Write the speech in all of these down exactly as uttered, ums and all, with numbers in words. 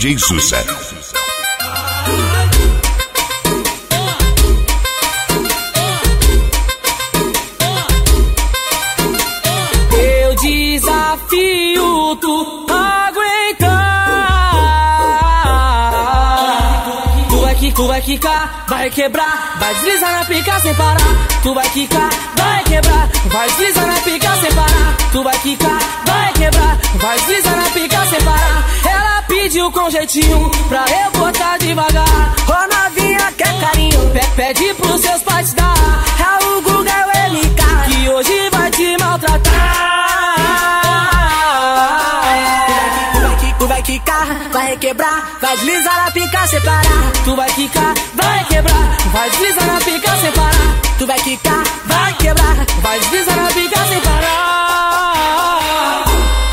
J Sussa. Eu desafio tu aguentar. Tu vai que tu vai quicar, vai quebrar, vai deslizar na pica sem parar. Tu vai quicar, vai quebrar, vai deslizar na pica sem parar. Tu vai quicar, vai quebrar, vai deslizar na pica sem parar. Ela pediu com jeitinho pra eu botar devagar. Ô novinha quer carinho, pede pros seus pais te dar. É o Guga, é o M K, que hoje vai te maltratar. Tu vai quicar, vai quebrar, vai deslizar na pica sem parar. Tu vai quicar, vai quebrar, vai deslizar na pica sem parar. Tu vai quicar, vai quebrar, vai deslizar na pica sem parar.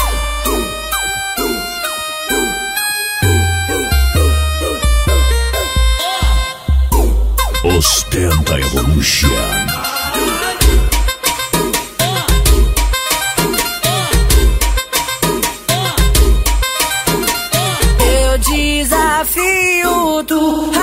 Ostenta Evolution. Eu desafio tu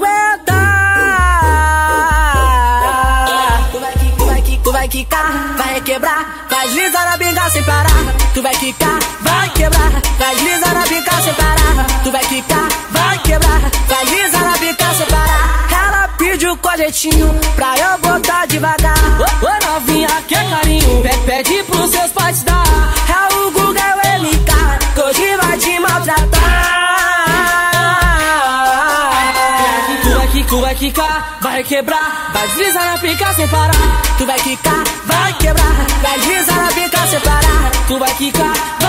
aguentar. Tu vai quicar, tu vai quicar, tu vai quicar, vai quebrar, vai deslizar na pica sem parar. Tu vai quicar, vai quebrar, vai deslizar na pica sem parar. Tu vai quicar, vai quebrar, vai deslizar na pica sem parar. Ela pediu com jeitinho pra eu botar devagar. Ô, ô novinha quer carinho, pede pros seus pais te dar. É o Guga, é o M K, que hoje vai te maltratar. Tu vai quicar, vai quebrar, vai deslizar na pica sem parar. Tu vai quicar, vai quebrar, vai deslizar na pica sem parar. Tu vai quicar,